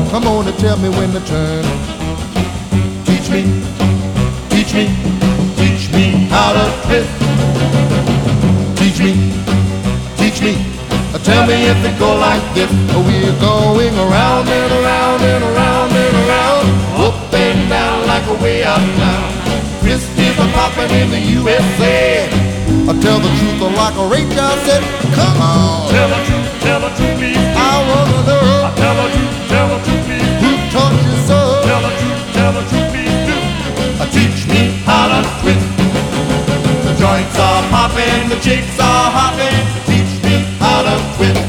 Come on and tell me when to turn. Teach me, teach me, teach me how to twist. Teach me, teach me, tell me if it go like this. We're going around and around and around and around, up and down like a way out of town. Twist is a poppin' in the USA. I tell the truth like a Ray Charles said. Come on, tell the truth, please. I wanna know. Tell the truth, please. Who taught you so? Tell the truth, please do. Teach me how to twist. The joints are popping, the chicks are hopping. Teach me how to twist.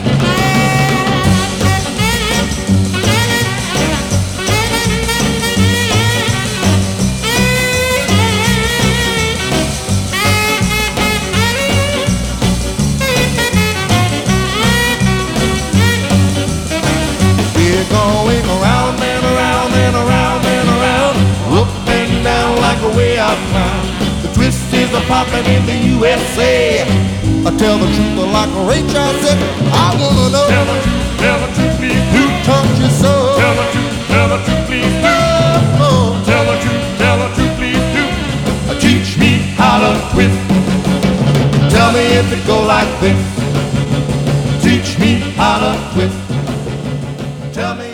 We're going around and around and around and around, up and down like a way out of town. The twist is a poppin' in the USA. I tell the truth like a Ray Charles said. I wanna know. Tell the truth, please. Who taught you so? Tell the truth, please do. Oh, Tell the truth, please do. teach me how to twist. Tell me if it go like this. Teach me how to twist. Tell me.